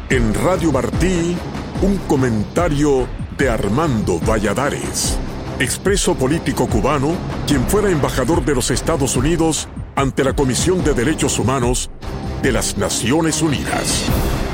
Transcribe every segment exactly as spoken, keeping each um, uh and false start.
En Radio Martí, un comentario de Armando Valladares, expreso político cubano, quien fuera embajador de los Estados Unidos ante la Comisión de Derechos Humanos de las Naciones Unidas.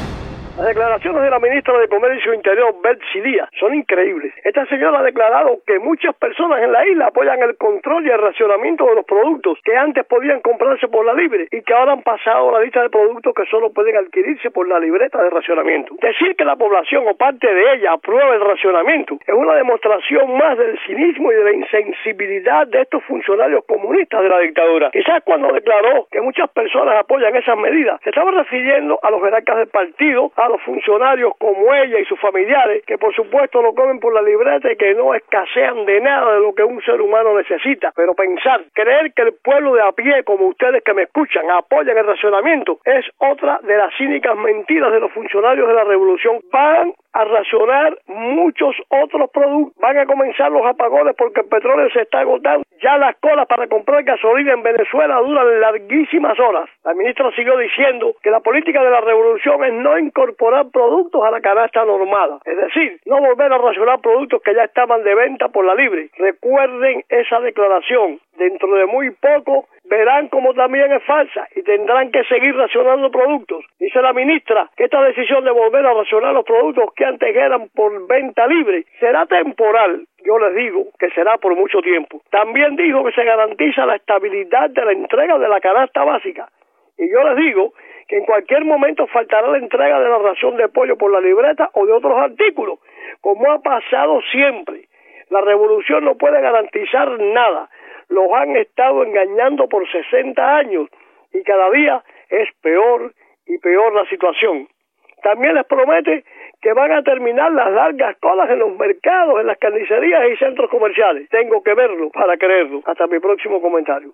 Las declaraciones de la ministra de Comercio Interior, Betsy Díaz, son increíbles. Esta señora ha declarado que muchas personas en la isla apoyan el control y el racionamiento de los productos que antes podían comprarse por la libre y que ahora han pasado a la lista de productos que solo pueden adquirirse por la libreta de racionamiento. Decir que la población o parte de ella aprueba el racionamiento es una demostración más del cinismo y de la insensibilidad de estos funcionarios comunistas de la dictadura. Quizás cuando declaró que muchas personas apoyan esas medidas, se estaba refiriendo a los jerarcas del partido, a los funcionarios como ella y sus familiares, que por supuesto no comen por la libreta y que no escasean de nada de lo que un ser humano necesita. Pero pensar, creer que el pueblo de a pie, como ustedes que me escuchan, apoyan el racionamiento, es otra de las cínicas mentiras de los funcionarios de la revolución. Van a racionar muchos otros productos, van a comenzar los apagones porque el petróleo se está agotando. Ya las colas para comprar gasolina en Venezuela duran larguísimas horas. La ministra siguió diciendo que la política de la revolución es no incorporar productos a la canasta normada, es decir, no volver a racionar productos que ya estaban de venta por la libre. Recuerden esa declaración. Dentro de muy poco verán como también es falsa y tendrán que seguir racionando productos. Dice la ministra que esta decisión de volver a racionar los productos que antes eran por venta libre será temporal. Yo les digo que será por mucho tiempo. También dijo que se garantiza la estabilidad de la entrega de la canasta básica. Y yo les digo que en cualquier momento faltará la entrega de la ración de pollo por la libreta o de otros artículos, como ha pasado siempre. La revolución no puede garantizar nada. Los han estado engañando por sesenta años y cada día es peor y peor la situación. También les promete que van a terminar las largas colas en los mercados, en las carnicerías y centros comerciales. Tengo que verlo para creerlo. Hasta mi próximo comentario.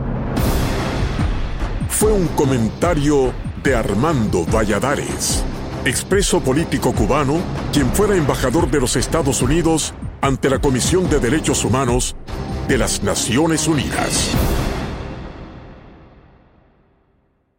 Fue un comentario de Armando Valladares, expreso político cubano, quien fuera embajador de los Estados Unidos ante la Comisión de Derechos Humanos de las Naciones Unidas.